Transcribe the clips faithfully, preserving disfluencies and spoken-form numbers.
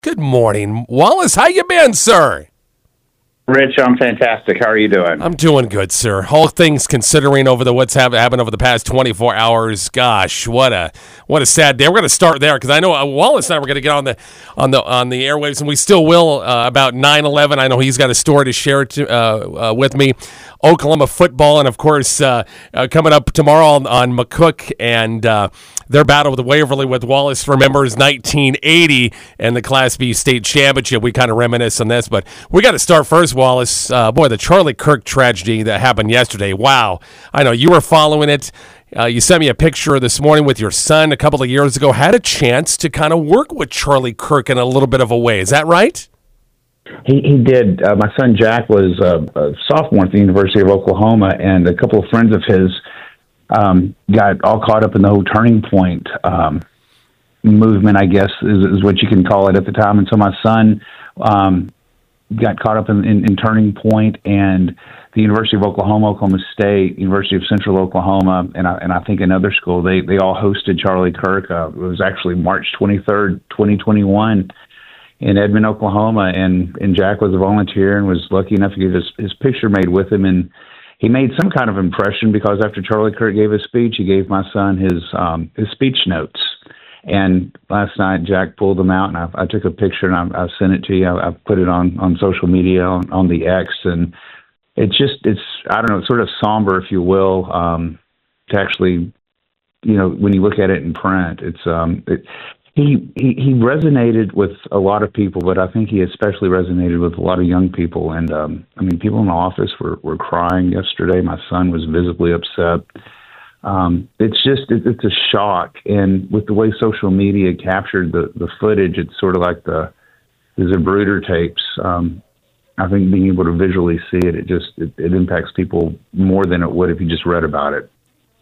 Good morning, Wallace. How you been, sir? Rich, I'm fantastic. How are you doing? I'm doing good, sir. All things considering over the what's hap- happened over the past twenty-four hours. Gosh, what a what a sad day. We're going to start there because I know uh, Wallace and I were going to get on the on the on the airwaves, and we still will uh, about nine eleven. I know he's got a story to share to, uh, uh, with me. Oklahoma football, and of course, uh, uh, coming up tomorrow on, on McCook and uh, their battle with Waverly with Wallace remembers nineteen eighty and the Class B state championship. We kind of reminisce on this, but we got to start first, Wallace. Uh, boy, the Charlie Kirk tragedy that happened yesterday. Wow. I know you were following it. Uh, you sent me a picture this morning with your son a couple of years ago. Had a chance to kind of work with Charlie Kirk in a little bit of a way. Is that right? He, he did. Uh, my son Jack was a, a sophomore at the University of Oklahoma, and a couple of friends of his um, got all caught up in the whole Turning Point um, movement, I guess, is, is what you can call it at the time. And so my son um, got caught up in, in, in Turning Point, and the University of Oklahoma, Oklahoma State, University of Central Oklahoma, and I, and I think another school, they, they all hosted Charlie Kirk. Uh, it was actually March twenty-third, twenty twenty-one. In Edmond, Oklahoma, and, and Jack was a volunteer and was lucky enough to get his, his picture made with him. And he made some kind of impression because after Charlie Kirk gave his speech, he gave my son his um, his speech notes. And last night, Jack pulled them out, and I, I took a picture, and I, I sent it to you. I, I put it on, on social media, on, on the X, and it's just, it's, I don't know, it's sort of somber, if you will, um, to actually, you know, when you look at it in print, it's, um, it, He, he he resonated with a lot of people, but I think he especially resonated with a lot of young people. And, um, I mean, people in the office were, were crying yesterday. My son was visibly upset. Um, it's just, it, it's a shock. And with the way social media captured the, the footage, it's sort of like the, the Zapruder tapes. Um, I think being able to visually see it, it just, it, it impacts people more than it would if you just read about it.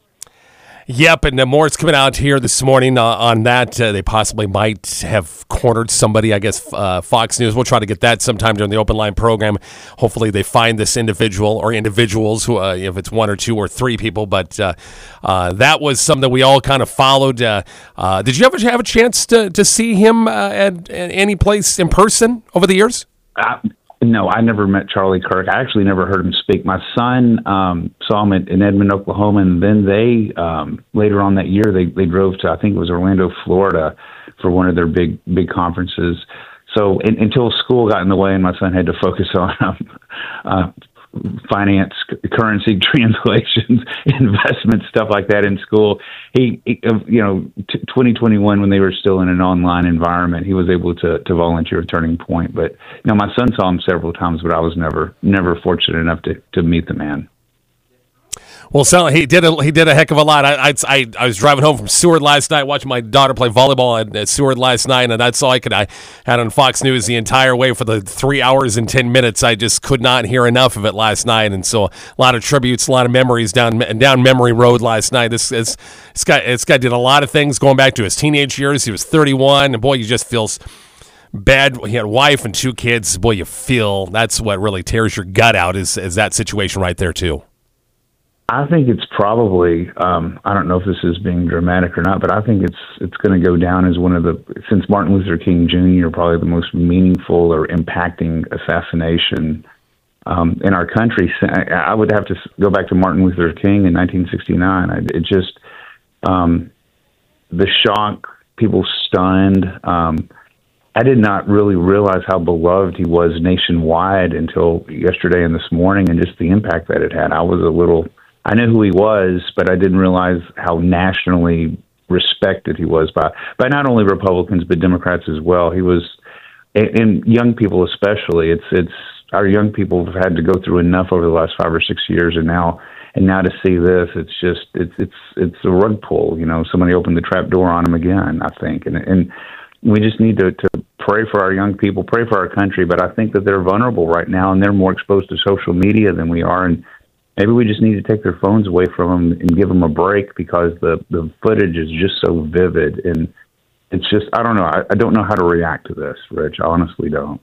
Yep, and uh, more is coming out here this morning uh, on that. Uh, they possibly might have cornered somebody, I guess, uh, Fox News. We'll try to get that sometime during the open line program. Hopefully they find this individual or individuals, who, uh, if it's one or two or three people. But uh, uh, that was something that we all kind of followed. Uh, uh, did you ever have a chance to, to see him uh, at, at any place in person over the years? Uh, No, I never met Charlie Kirk. I actually never heard him speak. My son um, saw him at, in Edmond, Oklahoma, and then they, um, later on that year, they, they drove to, I think it was Orlando, Florida, for one of their big, big conferences. So in, until school got in the way and my son had to focus on um, uh, finance, currency translations, investment, stuff like that in school, he, he you know, t- twenty twenty-one, when they were still in an online environment, he was able to, to volunteer at Turning Point. But, you know, my son saw him several times, but I was never, never fortunate enough to, to meet the man. Well, so he did a he did a heck of a lot. I I I was driving home from Seward last night, watching my daughter play volleyball at, at Seward last night, and that's all I could. I had on Fox News the entire way for the three hours and ten minutes. I just could not hear enough of it last night, and so a lot of tributes, a lot of memories down down memory road last night. This this, this guy this guy did a lot of things going back to his teenage years. He was thirty-one, and boy, you just feels bad. He had a wife and two kids. Boy, you feel that's what really tears your gut out. Is is that situation right there too? I think it's probably, um, I don't know if this is being dramatic or not, but I think it's it's going to go down as one of the, since Martin Luther King Junior, probably the most meaningful or impacting assassination um, in our country. I would have to go back to Martin Luther King in nineteen sixty-nine. I, it just, um, the shock, people stunned. Um, I did not really realize how beloved he was nationwide until yesterday and this morning, and just the impact that it had. I was a little... I knew who he was, but I didn't realize how nationally respected he was by, by not only Republicans, but Democrats as well. He was, and young people especially, it's, it's, our young people have had to go through enough over the last five or six years, and now, and now to see this, it's just, it's, it's, it's a rug pull, you know, somebody opened the trap door on him again, I think. And, and we just need to, to pray for our young people, pray for our country, but I think that they're vulnerable right now, and they're more exposed to social media than we are. And maybe we just need to take their phones away from them and give them a break, because the, the footage is just so vivid. And it's just, I don't know. I, I don't know how to react to this, Rich. I honestly don't.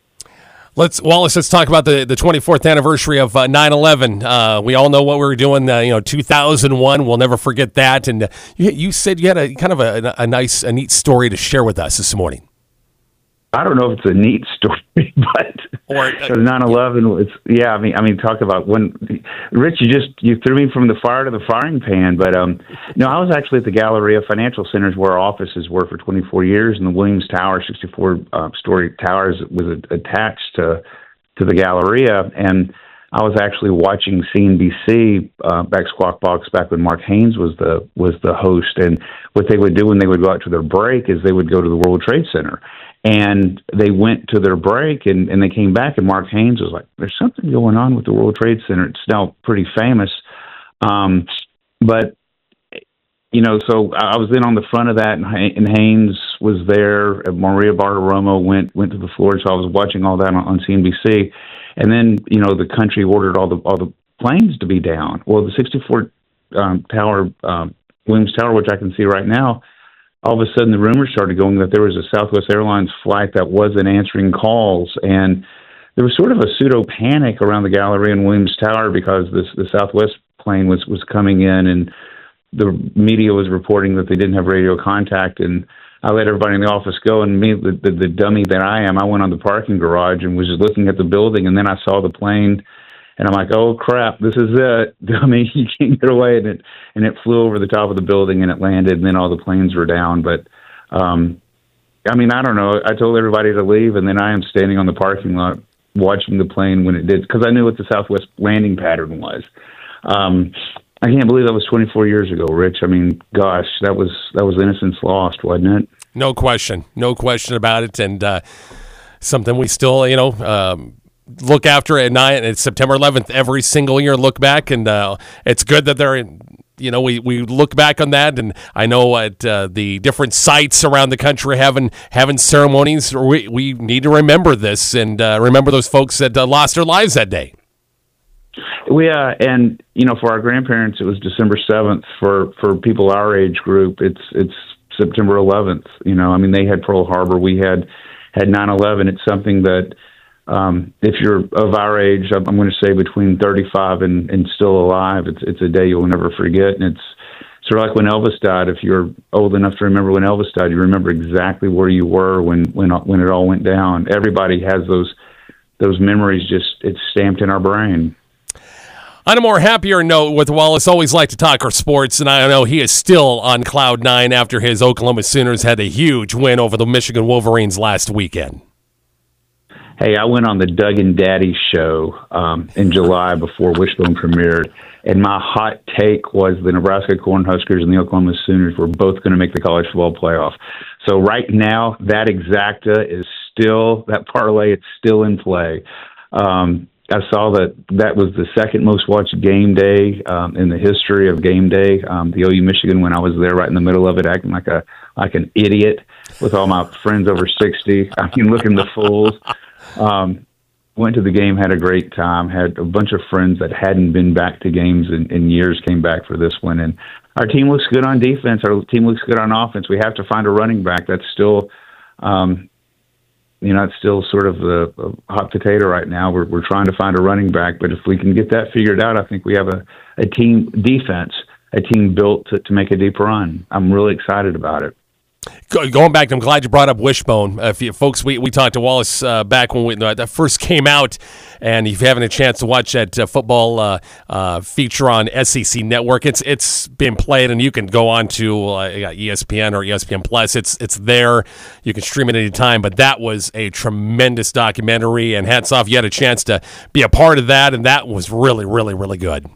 Let's Wallace. Let's talk about the, the twenty-fourth anniversary of uh, nine eleven. Uh, we all know what we were doing. Uh, you know, two thousand one. We'll never forget that. And uh, you, you said you had a kind of a, a nice, a neat story to share with us this morning. I don't know if it's a neat story, but or uh, nine eleven was, yeah, I mean, I mean, talk about when, Rich, you just, you threw me from the fire to the frying pan, but, um, no, I was actually at the Galleria Financial Centers where our offices were for twenty-four years, and the Williams Tower, sixty-four uh, story towers, was attached to, to the Galleria, and I was actually watching C N B C uh, back Squawk Box back when Mark Haynes was the was the host, and what they would do when they would go out to their break is they would go to the World Trade Center, and they went to their break, and, and they came back, and Mark Haynes was like, "There's something going on with the World Trade Center. It's now pretty famous," um, but you know, so I was in on the front of that, and, and Haynes was there. Maria Bartiromo went went to the floor, so I was watching all that on, on C N B C. And then, you know, the country ordered all the all the planes to be down. Well, the sixty-four um, tower, um, Williams Tower, which I can see right now, all of a sudden the rumors started going that there was a Southwest Airlines flight that wasn't answering calls, and there was sort of a pseudo panic around the Galleria and Williams Tower because this the Southwest plane was was coming in, and the media was reporting that they didn't have radio contact, and I let everybody in the office go, and me, the, the, the dummy that I am, I went on the parking garage and was just looking at the building, and then I saw the plane, and I'm like, oh, crap, this is it. Dummy, you can't get away. And it, and it flew over the top of the building, and it landed, and then all the planes were down. But, um, I mean, I don't know. I told everybody to leave, and then I am standing on the parking lot watching the plane when it did, because I knew what the Southwest landing pattern was. Um, I can't believe that was twenty-four years ago, Rich. I mean, gosh, that was that was innocence lost, wasn't it? No question. No question about it. And uh, something we still, you know, um, look after at night. It's September eleventh every single year, look back. And uh, it's good that they're, you know, we, we look back on that. And I know at uh, the different sites around the country having having ceremonies, we, we need to remember this and uh, remember those folks that uh, lost their lives that day. We uh, and you know, for our grandparents, it was December seventh. For for people our age group, it's it's September eleventh. You know, I mean, they had Pearl Harbor, we had had nine eleven. It's something that um, if you're of our age, I'm, I'm going to say between thirty-five and, and still alive, it's it's a day you'll never forget. And it's sort of like when Elvis died. If you're old enough to remember when Elvis died, you remember exactly where you were when when when it all went down. Everybody has those those memories. Just it's stamped in our brain. On a more happier note, with Wallace, always like to talk our sports, and I know he is still on cloud nine after his Oklahoma Sooners had a huge win over the Michigan Wolverines last weekend. Hey, I went on the Doug and Daddy show um, in July before Wishbone premiered, and my hot take was the Nebraska Cornhuskers and the Oklahoma Sooners were both going to make the college football playoff. So right now, that exacta is still, that parlay, it's still in play. Um, I saw that that was the second most watched game day um, in the history of game day. Um, the O U Michigan, when I was there right in the middle of it, acting like a like an idiot with all my friends over sixty. I mean, looking the fools. Um, went to the game, had a great time. Had a bunch of friends that hadn't been back to games in, in years came back for this one. And our team looks good on defense. Our team looks good on offense. We have to find a running back. That's still. Um, You know, it's still sort of a, a hot potato right now. We're we're trying to find a running back, but if we can get that figured out, I think we have a, a team defense, a team built to, to make a deep run. I'm really excited about it. Going back, I'm glad you brought up Wishbone. Uh, if you, folks, we, we talked to Wallace uh, back when we, uh, that first came out, and if you're having a chance to watch that uh, football uh, uh, feature on S E C Network, it's it's been played, and you can go on to uh, E S P N or E S P N Plus. It's it's there. You can stream it anytime, but that was a tremendous documentary, and hats off, you had a chance to be a part of that, and that was really, really, really good.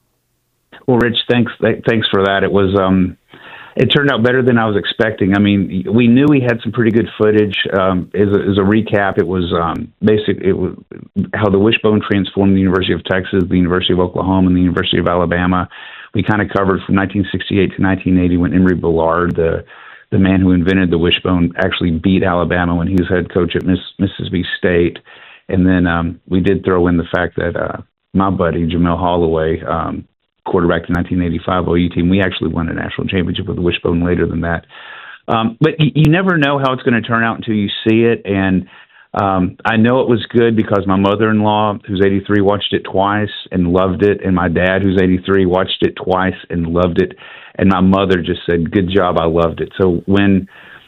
Well, Rich, thanks th- thanks for that. It was... Um It turned out better than I was expecting. I mean, we knew we had some pretty good footage. Um, as, a, as a recap, it was um, basic. It was how the Wishbone transformed the University of Texas, the University of Oklahoma, and the University of Alabama. We kind of covered from nineteen sixty-eight to nineteen eighty when Emory Bellard, the the man who invented the Wishbone, actually beat Alabama when he was head coach at Miss, Mississippi State. And then um, we did throw in the fact that uh, my buddy Jamel Holloway, um, quarterback the nineteen eighty-five O U team, we actually won a national championship with the Wishbone later than that. Um, but you, you never know how it's going to turn out until you see it. And um, I know it was good because my mother-in-law, who's eighty-three, watched it twice and loved it. And my dad, who's eighty-three, watched it twice and loved it. And my mother just said, good job, I loved it. So when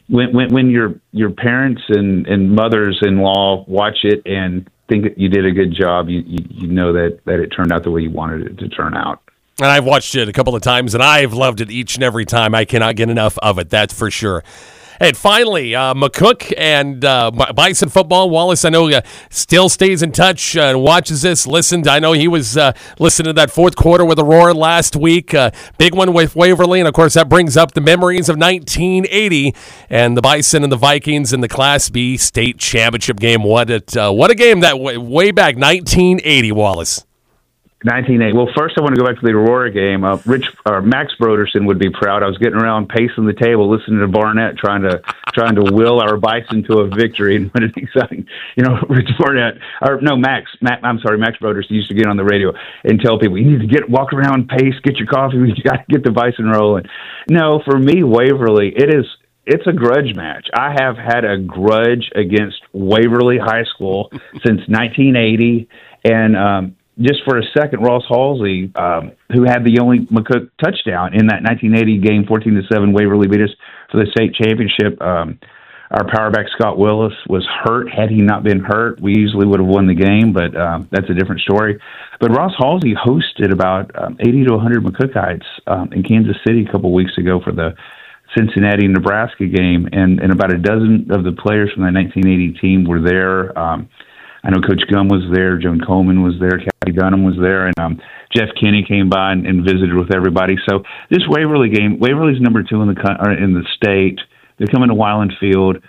when when, when your your parents and, and mothers-in-law watch it and think that you did a good job, you, you you know that that it turned out the way you wanted it to turn out. And I've watched it a couple of times, and I've loved it each and every time. I cannot get enough of it, that's for sure. And finally, uh, McCook and uh, Bison football. Wallace, I know, uh, still stays in touch uh, and watches this, listened. I know he was uh, listening to that fourth quarter with Aurora last week. Uh, big one with Waverly, and, of course, that brings up the memories of nineteen eighty and the Bison and the Vikings in the Class B state championship game. What, it, uh, what a game that way, way back, nineteen eighty, Wallace. nineteen eighty. Well, first I want to go back to the Aurora game. Uh, Rich or Max Broderson would be proud. I was getting around, pacing the table, listening to Barnett, trying to trying to will our Bison to a victory. And what an exciting, you know, Rich Barnett, or no, Max. Max I'm sorry, Max Broderson used to get on the radio and tell people, you need to get walk around, pace, get your coffee. You got to get the Bison rolling. No, for me, Waverly, it is. It's a grudge match. I have had a grudge against Waverly High School since nineteen eighty, and um, just for a second, Ross Halsey, um, who had the only McCook touchdown in that nineteen eighty game, fourteen to seven, Waverly beat us for the state championship. Um, our power back, Scott Willis, was hurt. Had he not been hurt, we easily would have won the game, but um, that's a different story. But Ross Halsey hosted about um, eighty to one hundred McCookites um, in Kansas City a couple weeks ago for the Cincinnati, Nebraska game, and, and about a dozen of the players from the nineteen eighty team were there. Um, I know Coach Gum was there, Joan Coleman was there, Kathy Dunham was there, and um, Jeff Kinney came by and, and visited with everybody. So this Waverly game, Waverly's number two in the or in the state. They're coming to Weiland Field.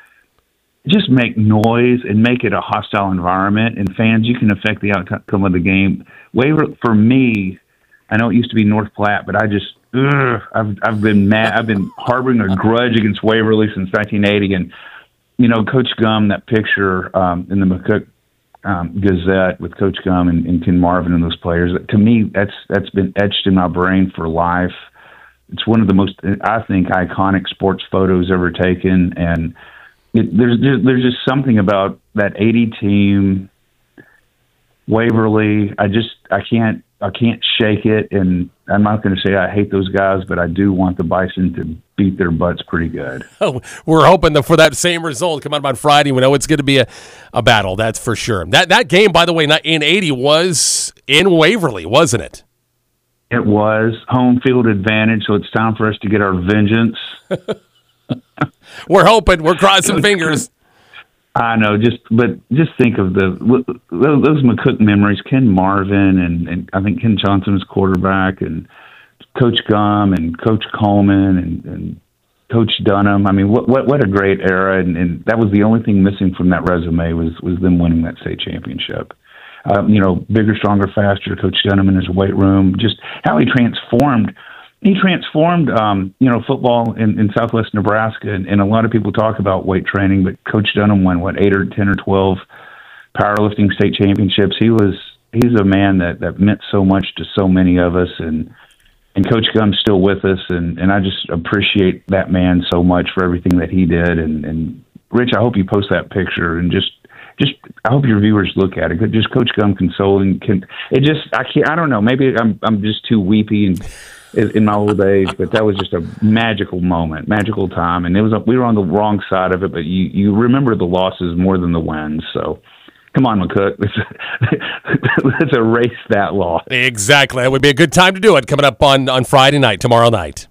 Just make noise and make it a hostile environment, and fans, you can affect the outcome of the game. Waverly, for me, I know it used to be North Platte, but I just ugh, I've I've been mad. I've been harboring a grudge against Waverly since nineteen eighty, and you know, Coach Gum, that picture um, in the McCook Um, Gazette with Coach Gum and, and Ken Marvin and those players. To me, that's that's been etched in my brain for life. It's one of the most, I think, iconic sports photos ever taken, and it, there's there's just something about that eighty team, Waverly. I just I can't I can't shake it, and I'm not going to say I hate those guys, but I do want the Bison to beat their butts pretty good. Oh, we're hoping that for that same result come out on Friday. We know it's going to be a, a battle, that's for sure. That that game, by the way, in eighty was in Waverly, wasn't it? It was home field advantage, so it's time for us to get our vengeance. We're hoping. We're crossing fingers. I know, just but just think of the those McCook memories. Ken Marvin and, and I think Ken Johnson was quarterback, and Coach Gum and Coach Coleman and, and Coach Dunham. I mean, what what what a great era! And, and that was the only thing missing from that resume was was them winning that state championship. Um, you know, bigger, stronger, faster. Coach Dunham in his weight room, just how he transformed. He transformed, um, you know, football in, in Southwest Nebraska, and, and a lot of people talk about weight training, but Coach Dunham won, what, eight or ten or twelve powerlifting state championships. He was, he's a man that, that meant so much to so many of us, and and Coach Gum's still with us, and, and I just appreciate that man so much for everything that he did. And, and Rich, I hope you post that picture, and just, just I hope your viewers look at it. Just Coach Gum consoling, can it just, I can't, I don't know, maybe I'm I'm just too weepy and in my old age, but that was just a magical moment, magical time, and it was a, we were on the wrong side of it, but you, you remember the losses more than the wins. So, come on, McCook, let's, let's erase that loss. Exactly, that would be a good time to do it. Coming up on, on Friday night, tomorrow night.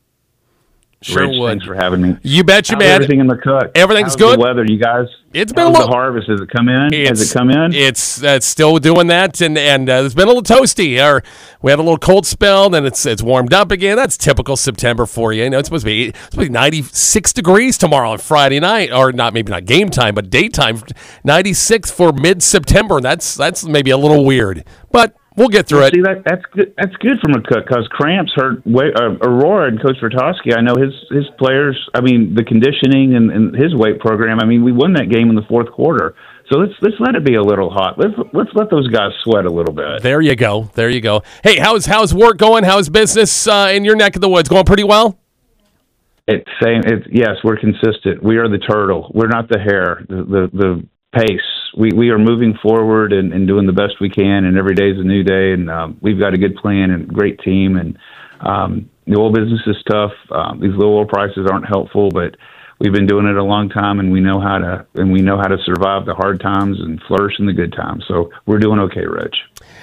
Sure Rich, would. Thanks for having me. You bet you, How's man. Everything in McCook. Everything's How's good. The weather, you guys. It's been How's a little. The harvest, has it come in? It's, has it come in? It's uh, it's still doing that, and and uh, it's been a little toasty. Or we had a little cold spell, then it's it's warmed up again. That's typical September for you. You know, it's supposed to be it's supposed to be ninety-six degrees tomorrow on Friday night, or not maybe not game time, but daytime. ninety-six for mid September. That's that's maybe a little weird, but we'll get through it. See, that, that's good. That's good for McCook because Cramps hurt way, uh, Aurora and Coach Vertosky. I know his his players. I mean, the conditioning and, and his weight program. I mean, we won that game in the fourth quarter. So let's let's let it be a little hot. Let's let's let those guys sweat a little bit. There you go. There you go. Hey, how's how's work going? How's business uh, in your neck of the woods? Going pretty well? It's same. It's yes, we're consistent. We are the turtle. We're not the hare. The the, the pace. We we are moving forward and, and doing the best we can, and every day is a new day, and um, we've got a good plan and a great team, and um, the oil business is tough. Um, these low oil prices aren't helpful, but we've been doing it a long time, and we know how to and we know how to survive the hard times and flourish in the good times. So we're doing okay, Rich.